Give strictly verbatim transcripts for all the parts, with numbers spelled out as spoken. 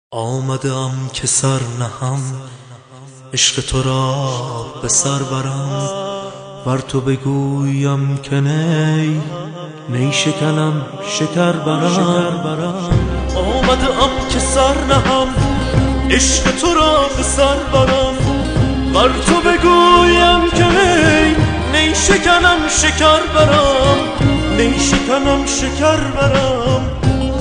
آمدم که سر نهم، عشق تو را به سر برم، ور تو بگویم که نی نی شکنم شکر برم. آمدم که سر نهم، عشق تو را به سر برم، ور تو بگویم که نی نی شکنم شکر برم، نی شکنم شکر برم.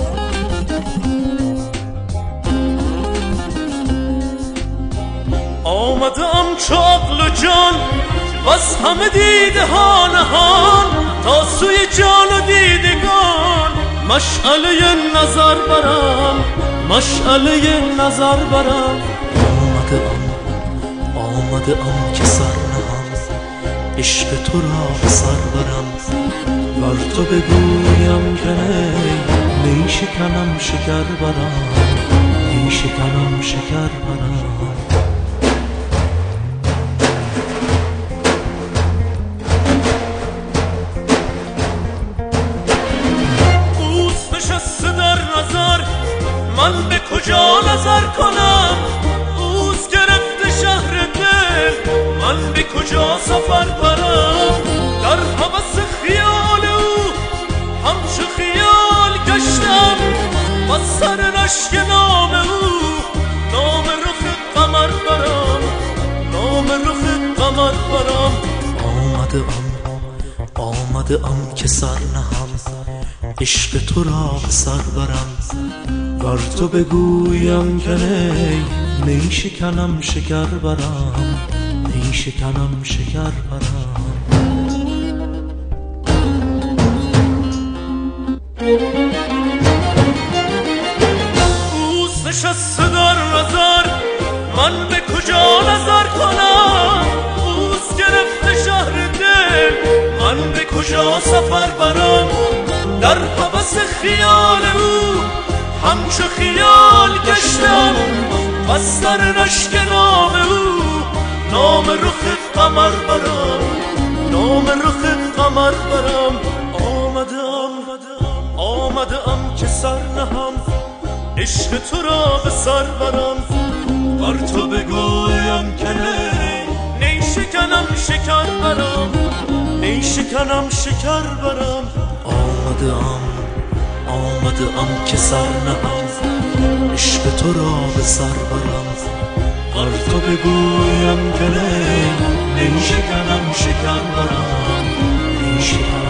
آمدم چو عقل و جان وز همه دیده ها نهان، تا سوی جان و دیدگان مشعله نظر برم، مشعله نظر برم. آمدم آمدم که سر نهم، عشق تو را به سر برم، ور تو بگویم که نی نی شکنم شکر برم، نی شکنم شکر برم. من به کجا نظر کنم، اوز گرفته شهر دل، من به کجا سفر برم. در هوس خیال او همچو خیال گشتم، و سر رشک نام او نام رخ قمر برم، نام رخ قمر برم. آمدم آمدم که سر نهم، عشق تو را به سر برم، ور تو بگویم که نی نی شکنم شکر برم، نی شکنم شکر برم. اوست نشسته در نظر، من به کجا نظر کنم، اوست گرفته شهر دل، من به کجا سفر برم. در هوس خیال او همچو خیال گشتم، و سر رشک نام او نام رخ قمر برم، نام رخ قمر برم. آمدم آمدم که سر نهم، عشق تو را به سر برم، ور تو بگویم که نی نی شکنم شکر برم، نی شکنم شکر برم. آمدم آمدم که سر نهم، عشق تو را به سر برم، ور تو بگویم که نی نی شکنم شکر برم، نی شکنم